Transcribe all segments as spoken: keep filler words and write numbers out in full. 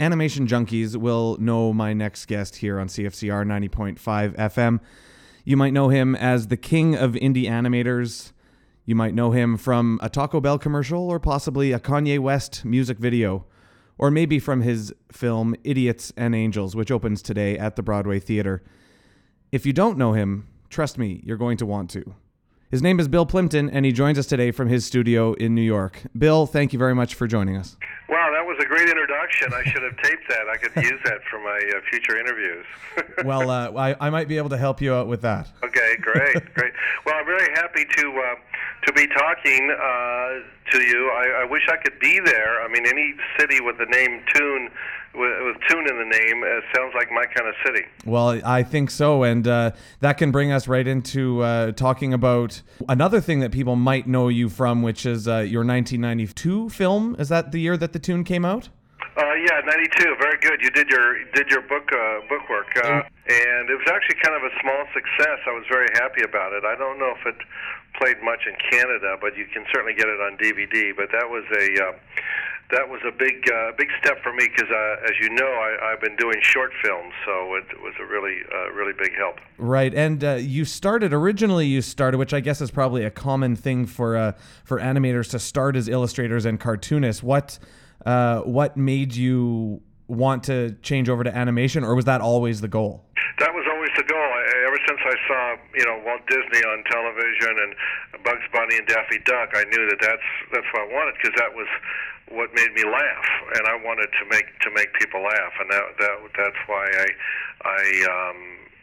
animation junkies will know my next guest here on C F C R ninety point five F M. You might know him as the king of indie animators. You might know him from a Taco Bell commercial or possibly a Kanye West music video, or maybe from his film Idiots and Angels, which opens today at the Broadway Theater. If you don't know him, trust me, you're going to want to. His name is Bill Plympton, and he joins us today from his studio in New York. Bill, thank you very much for joining us. Wow, that was a great introduction. I should have taped that. I could use that for my uh, future interviews. Well, uh, I, I might be able to help you out with that. Okay, great, great. Well, I'm very happy to uh, to be talking uh, to you. I, I wish I could be there. I mean, any city with the name Tune, with, with Tune in the name, uh, sounds like my kind of city. Well, I think so, and uh, that can bring us right into uh, talking about another thing that people might know you from, which is uh, your nineteen ninety-two film. Is that the year that the Tune came out? Uh, yeah, ninety-two. Very good. You did your did your book uh, book work, uh, and it was actually kind of a small success. I was very happy about it. I don't know if it played much in Canada, but you can certainly get it on D V D. But that was a uh, that was a big uh, big step for me because, uh, as you know, I, I've been doing short films, so it was a really uh, really big help. Right, and uh, you started originally. You started, which I guess is probably a common thing for uh, for animators to start as illustrators and cartoonists. What uh, what made you want to change over to animation, or was that always the goal? That was always the goal. I, ever since I saw, you know, Walt Disney on television and Bugs Bunny and Daffy Duck, I knew that that's that's what I wanted, because that was what made me laugh, and I wanted to make to make people laugh, and that that that's why I I um,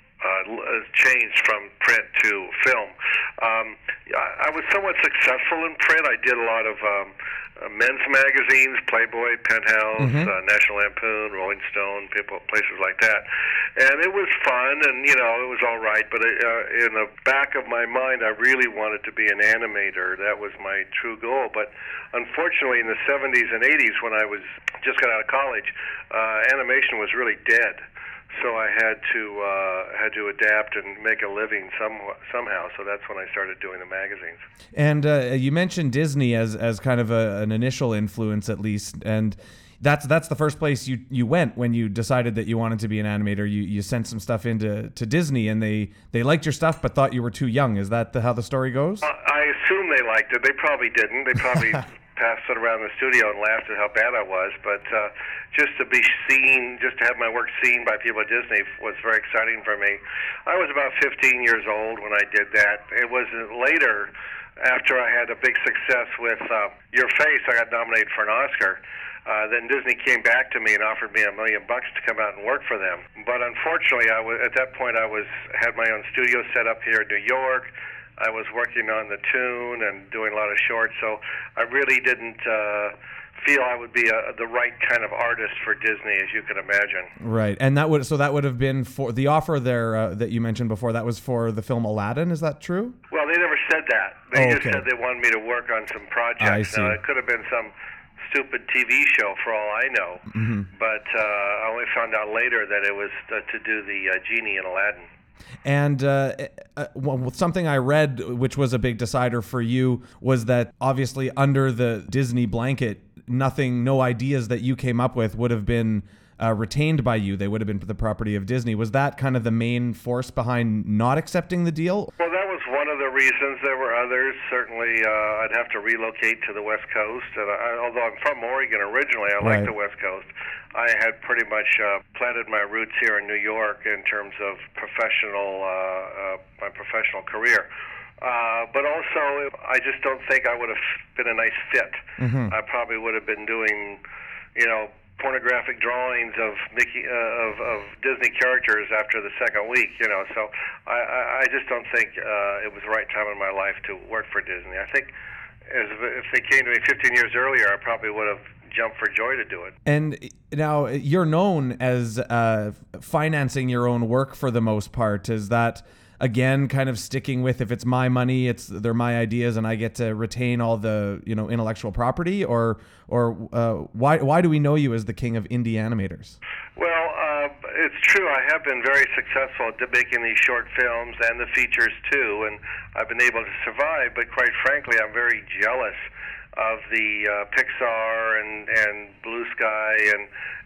uh, changed from print to film. Um, I, I was somewhat successful in print. I did a lot of um, uh, men's magazines, Playboy, Penthouse, mm-hmm. uh, National Lampoon, Rolling Stone, people, places like that. And it was fun, and, you know, it was all right. But uh, in the back of my mind, I really wanted to be an animator. That was my true goal. But unfortunately, in the seventies and eighties, when I was just got out of college, uh, animation was really dead. So I had to uh, had to adapt and make a living some, somehow. So that's when I started doing the magazines. And uh, you mentioned Disney as as kind of a, an initial influence, at least, and that's that's the first place you, you went when you decided that you wanted to be an animator. You you sent some stuff into to Disney, and they, they liked your stuff, but thought you were too young. Is that the, how the story goes? Uh, I assume they liked it. They probably didn't. They probably passed it around the studio and laughed at how bad I was. But uh, just to be seen, just to have my work seen by people at Disney was very exciting for me. I was about fifteen years old when I did that. It was later, after I had a big success with uh, Your Face, I got nominated for an Oscar. Uh, then Disney came back to me and offered me a million bucks to come out and work for them. But unfortunately, I was, at that point, I was had my own studio set up here in New York. I was working on the Tune and doing a lot of shorts, so I really didn't uh, feel I would be a, the right kind of artist for Disney, as you can imagine. Right, and that would so that would have been for the offer there uh, that you mentioned before. That was for the film Aladdin. Is that true? Well, they never said that. They oh, just okay. said they wanted me to work on some projects. I see. Now, it could have been some stupid T V show for all I know, mm-hmm. but uh, I only found out later that it was uh, to do the uh, genie in Aladdin. And uh, uh, well, something I read, which was a big decider for you, was that obviously under the Disney blanket, nothing, no ideas that you came up with would have been uh, retained by you. They would have been the property of Disney. Was that kind of the main force behind not accepting the deal? Well, that was one of the reasons. There were others. Certainly, uh, I'd have to relocate to the West Coast. And I, although I'm from Oregon originally, I right. like the West Coast. I had pretty much uh, planted my roots here in New York in terms of professional, uh, uh, my professional career. Uh, but also, I just don't think I would have been a nice fit. Mm-hmm. I probably would have been doing, you know, pornographic drawings of Mickey uh, of, of Disney characters after the second week, you know. So I, I, I just don't think uh, it was the right time in my life to work for Disney. I think as, if they came to me fifteen years earlier, I probably would have jumped for joy to do it. And now you're known as uh, financing your own work for the most part. Is that, again, kind of sticking with, if it's my money, it's they're my ideas, and I get to retain all the, you know, intellectual property, or or uh, why why do we know you as the king of indie animators? Well, uh, it's true. I have been very successful at making these short films and the features too, and I've been able to survive. But quite frankly, I'm very jealous of the uh, Pixar and, and Blue Sky and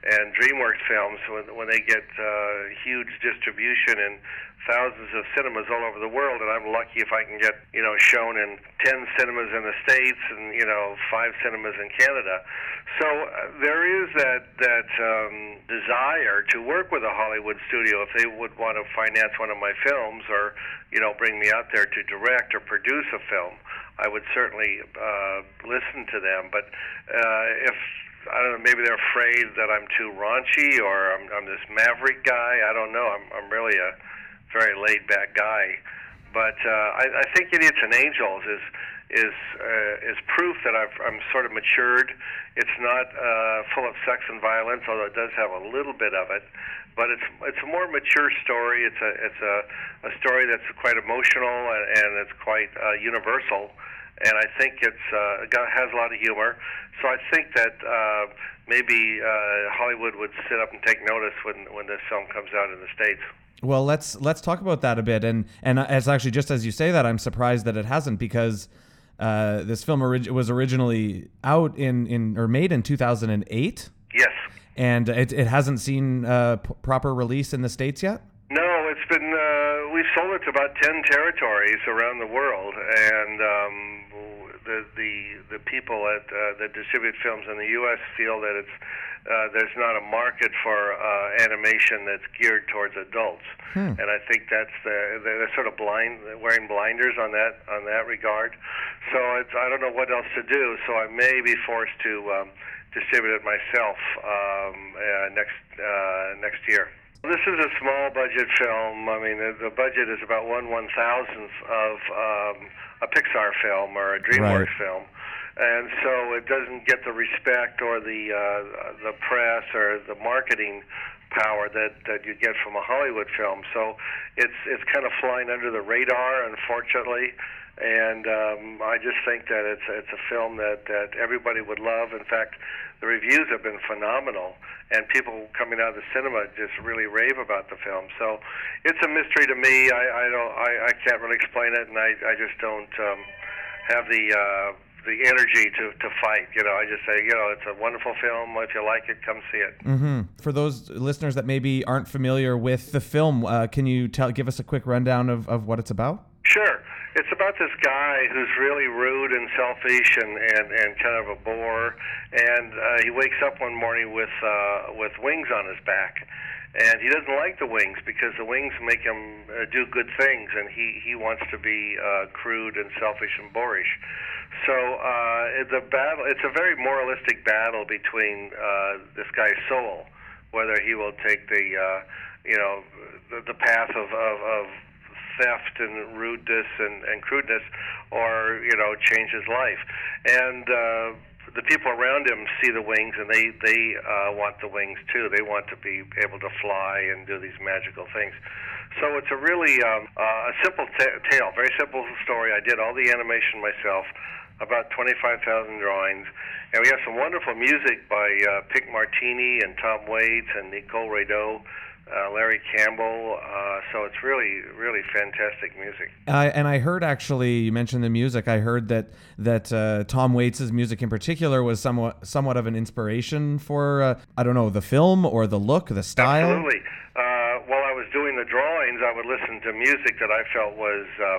and DreamWorks films, when when they get uh, huge distribution in thousands of cinemas all over the world, and I'm lucky if I can get, you know, shown in ten cinemas in the States and, you know, five cinemas in Canada. So uh, there is that that um, desire to work with a Hollywood studio if they would want to finance one of my films, or, you know, bring me out there to direct or produce a film. I would certainly uh, listen to them, but uh, if I don't know, maybe they're afraid that I'm too raunchy or I'm, I'm this maverick guy. I don't know. I'm, I'm really a very laid-back guy. But uh, I, I think Idiots and Angels is is uh, is proof that I've, I'm sort of matured. It's not uh, full of sex and violence, although it does have a little bit of it. But it's it's a more mature story. It's a it's a, a story that's quite emotional and, and it's quite uh, universal. And I think it's uh, got, has a lot of humor. So I think that uh, maybe uh, Hollywood would sit up and take notice when when this film comes out in the States. Well, let's let's talk about that a bit. And and it's actually, just as you say that, I'm surprised that it hasn't, because uh, this film orig- was originally out in, in or made in two thousand eight. Yes. And it it hasn't seen uh, p- proper release in the States yet? No, it's been, uh, we've sold it to about ten territories around the world, and um, the, the the people at uh, that distribute films in the U S feel that it's uh, there's not a market for uh, animation that's geared towards adults, hmm. and I think that's the, they're sort of blind, wearing blinders on that on that regard. So it's, I don't know what else to do, so I may be forced to um, distribute it myself um, uh, next uh, next year. This is a small budget film. I mean, the, the budget is about one one thousandth of um, a Pixar film or a DreamWorks Right. film, and so it doesn't get the respect or the uh, the press or the marketing power that, that you get from a Hollywood film. So it's it's kind of flying under the radar, unfortunately. And um, I just think that it's it's a film that, that everybody would love. In fact, the reviews have been phenomenal, and people coming out of the cinema just really rave about the film. So it's a mystery to me. I, I don't I, I can't really explain it, and I, I just don't um, have the uh, the energy to, to fight. You know, I just say, you know, it's a wonderful film. If you like it, come see it. Mm-hmm. For those listeners that maybe aren't familiar with the film, uh, can you tell give us a quick rundown of, of what it's about? Sure. It's about this guy who's really rude and selfish and, and, and kind of a bore, and uh, he wakes up one morning with uh, with wings on his back, and he doesn't like the wings because the wings make him uh, do good things, and he, he wants to be uh, crude and selfish and boorish. So uh, the battle, it's a very moralistic battle between uh, this guy's soul, whether he will take the uh, you know the, the path of, of, of theft and rudeness and, and crudeness, or, you know, change his life. And uh, the people around him see the wings, and they, they uh, want the wings too. They want to be able to fly and do these magical things. So it's a really um, uh, a simple t- tale, very simple story. I did all the animation myself, about twenty-five thousand drawings, and we have some wonderful music by uh, Pink Martini and Tom Waits and Nicole Rado, Uh, Larry Campbell, uh, so it's really, really fantastic music. Uh, and I heard, actually, you mentioned the music. I heard that that uh, Tom Waits' music in particular was somewhat somewhat of an inspiration for uh, I don't know, the film or the look, the style. Absolutely. Uh, while I was doing the drawings, I would listen to music that I felt was, um,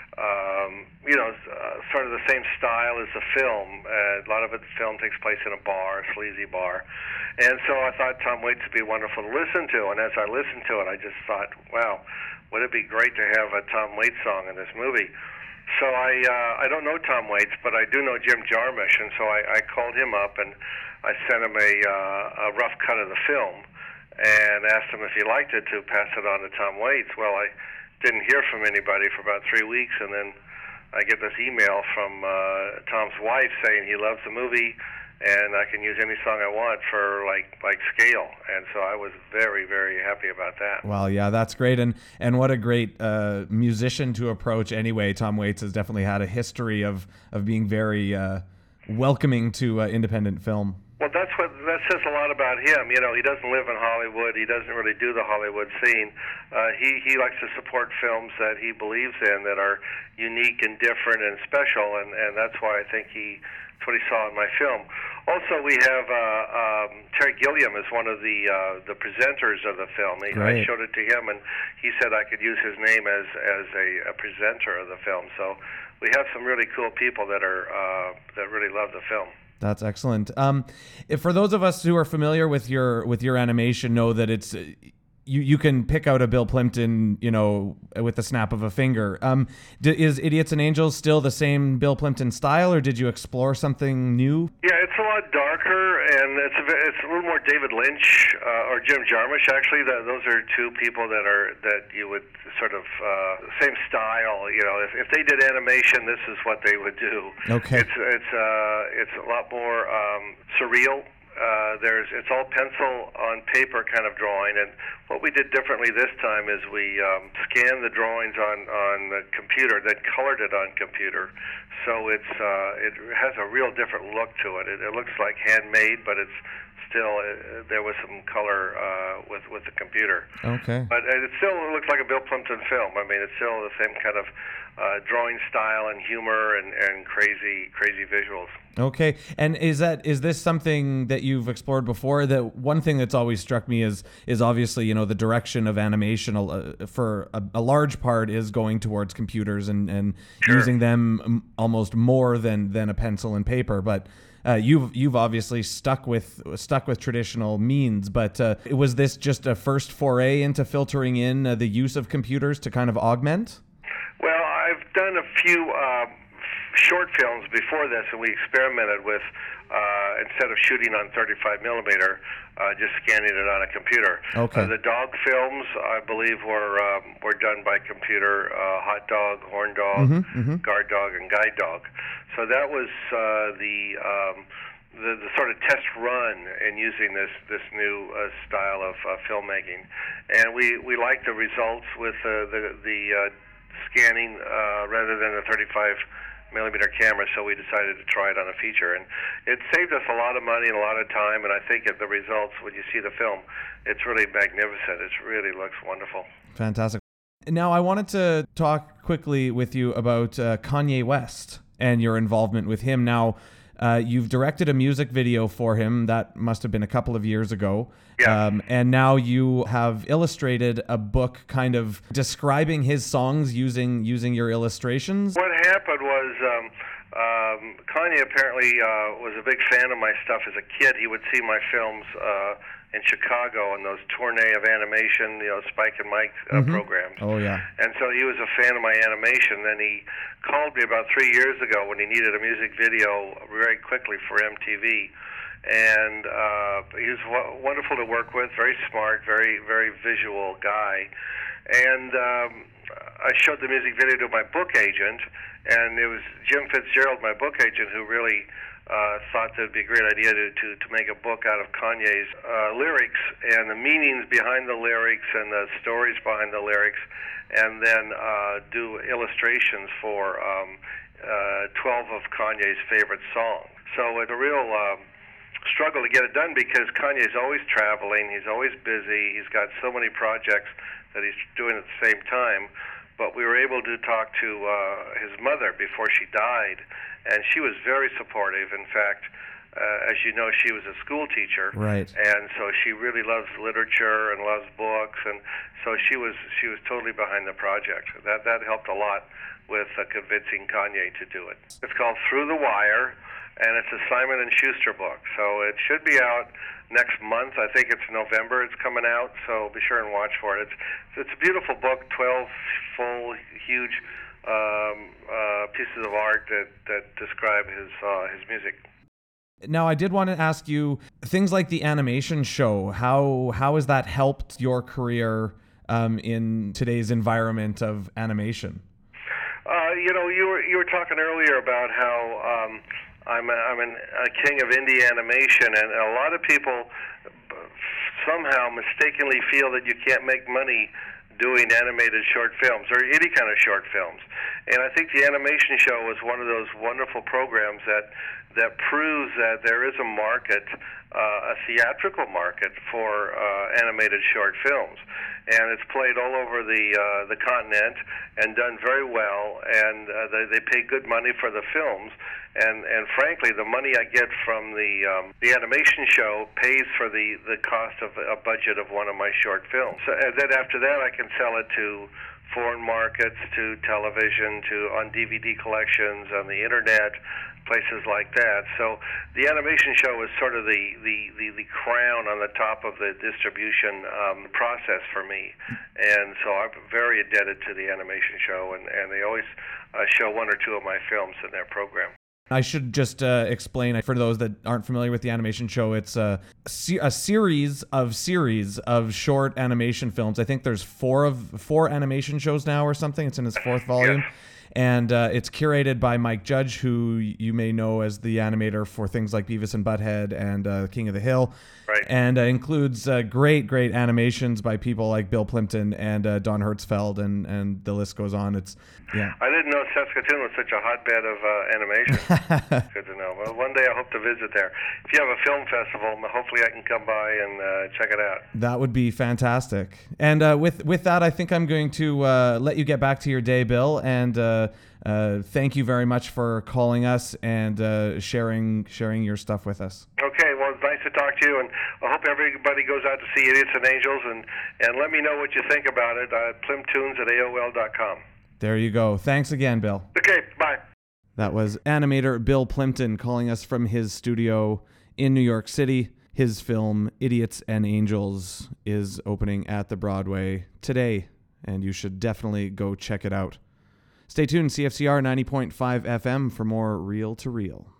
um, you know, uh, sort of the same style as the film. Uh, a lot of it, the film takes place in a bar, a sleazy bar. And so I thought Tom Waits would be wonderful to listen to. And as I listened to it, I just thought, wow, would it be great to have a Tom Waits song in this movie? So I uh, I don't know Tom Waits, but I do know Jim Jarmusch. And so I, I called him up and I sent him a, uh, a rough cut of the film and asked him if he liked it to pass it on to Tom Waits. Well, I didn't hear from anybody for about three weeks. And then I get this email from uh, Tom's wife saying he loves the movie, and I can use any song I want for like like scale. And so I was very, very happy about that. Well, yeah, that's great. And and what a great uh, musician to approach anyway. Tom Waits has definitely had a history of, of being very uh, welcoming to uh, independent film. Well, that's what that says a lot about him. You know, he doesn't live in Hollywood. He doesn't really do the Hollywood scene. Uh, he he likes to support films that he believes in, that are unique and different and special, and, and that's why I think he that's what he saw in my film. Also, we have uh, um, Terry Gilliam is one of the uh, the presenters of the film. He, I showed it to him, and he said I could use his name as as a, a presenter of the film. So we have some really cool people that are uh, that really love the film. That's excellent. Um, if for those of us who are familiar with your with your animation, know that it's you you can pick out a Bill Plympton, you know, with the snap of a finger. Um, d- is Idiots and Angels still the same Bill Plympton style, or did you explore something new? Yeah, it's a lot darker, and it's a, it's a little more David Lynch uh, or Jim Jarmusch. Actually, that, those are two people that are that you would sort of uh, same style. You know, if, if they did animation, this is what they would do. Okay. It's it's uh, it's a lot more um, surreal. Uh, there's it's all pencil on paper kind of drawing, and what we did differently this time is we um, scanned the drawings on on the computer, then colored it on computer, so it's uh, it has a real different look to it. It, it looks like handmade, but it's still uh, there was some color uh, with with the computer. Okay. But it still looks like a Bill Plympton film. I mean, it's still the same kind of uh, drawing style and humor and, and crazy crazy visuals. Okay, and is that is this something that you've explored before? That one thing that's always struck me is is obviously, you know, the direction of animation uh, for a, a large part is going towards computers and and Sure. using them almost more than than a pencil and paper. But uh, you've you've obviously stuck with stuck with traditional means. But uh, was this just a first foray into filtering in uh, the use of computers to kind of augment? Well, I've done a few uh, short films before this, and we experimented with uh, instead of shooting on thirty-five millimeter, uh, just scanning it on a computer. Okay. Uh, the dog films, I believe, were um, were done by computer. Uh, Hot Dog, Horn Dog, Mm-hmm, mm-hmm. Guard Dog, and Guide Dog. So that was uh, the. Um, The, the sort of test run in using this this new uh, style of uh, filmmaking, and we, we like the results with uh, the the uh, scanning uh, rather than the thirty-five millimeter camera. So we decided to try it on a feature, and it saved us a lot of money and a lot of time. And I think at the results, when you see the film, it's really magnificent. It really looks wonderful. Fantastic. Now, I wanted to talk quickly with you about uh, Kanye West and your involvement with him. Now, uh, you've directed a music video for him. That must have been a couple of years ago. Yeah. Um, and now you have illustrated a book kind of describing his songs using using your illustrations. What happened was um, um, Kanye apparently uh, was a big fan of my stuff as a kid. He would see my films uh, in Chicago and those tournée of animation, you know, Spike and Mike uh, Mhm. programs. Oh, yeah. And so he was a fan of my animation. Then he called me about three years ago when he needed a music video very quickly for M T V. And uh, he was w- wonderful to work with, very smart, very, very visual guy. And um, I showed the music video to my book agent, and it was Jim Fitzgerald, my book agent, who really uh, thought that it would be a great idea to, to, to make a book out of Kanye's uh, lyrics and the meanings behind the lyrics and the stories behind the lyrics, and then uh, do illustrations for um, uh, twelve of Kanye's favorite songs. So it's a real um, struggle to get it done because Kanye's always traveling, he's always busy, he's got so many projects that he's doing at the same time. But we were able to talk to uh, his mother before she died, and she was very supportive. In fact, uh, as you know, she was a school teacher, Right. and so she really loves literature and loves books, and so she was she was totally behind the project. That that helped a lot with uh, convincing Kanye to do it. It's called Through the Wire, and it's a Simon and Schuster book, so it should be out next month. I think it's November it's coming out, so be sure and watch for it. It's it's a beautiful book, twelve full, huge um, uh, pieces of art that, that describe his uh, his music. Now, I did want to ask you, things like the animation show, how how has that helped your career um, in today's environment of animation? Uh, you know, you were you were talking earlier about how um, I'm a, I'm an, a king of indie animation, and a lot of people somehow mistakenly feel that you can't make money doing animated short films or any kind of short films. And I think the animation show was one of those wonderful programs that that proves that there is a market, uh, a theatrical market for uh, animated short films. And it's played all over the uh, the continent and done very well, and uh, they, they pay good money for the films. And, and frankly, the money I get from the um, the animation show pays for the, the cost of a budget of one of my short films. So, and then after that, I can sell it to foreign markets, to television, to on D V D collections, on the internet, places like that. So the animation show is sort of the, the, the, the crown on the top of the distribution um, process for me. And so I'm very indebted to the animation show, and, and they always uh, show one or two of my films in their program. I should just uh, explain, for those that aren't familiar with the animation show, it's a, a series of series of short animation films. I think there's four of four animation shows now or something. It's in its fourth volume. Yes. And uh, it's curated by Mike Judge, who you may know as the animator for things like Beavis and Butthead and uh, King of the Hill. Right. And uh, includes uh, great, great animations by people like Bill Plimpton and uh, Don Hertzfeld, and, and the list goes on. It's yeah. I didn't know Saskatoon was such a hotbed of uh, animation. Good to know. Well, one day I hope to visit there. If you have a film festival, hopefully I can come by and uh, check it out. That would be fantastic. And uh, with with that, I think I'm going to uh, let you get back to your day, Bill. And uh, uh, thank you very much for calling us and uh, sharing sharing your stuff with us. Okay. Well, it's nice to talk to you, and I hope everybody goes out to see Idiots and Angels, and, and let me know what you think about it at plimptunes at A O L dot com. There you go. Thanks again, Bill. Okay, bye. That was animator Bill Plimpton calling us from his studio in New York City. His film, Idiots and Angels, is opening at the Broadway today, and you should definitely go check it out. Stay tuned, C F C R ninety point five F M, for more Reel to Reel.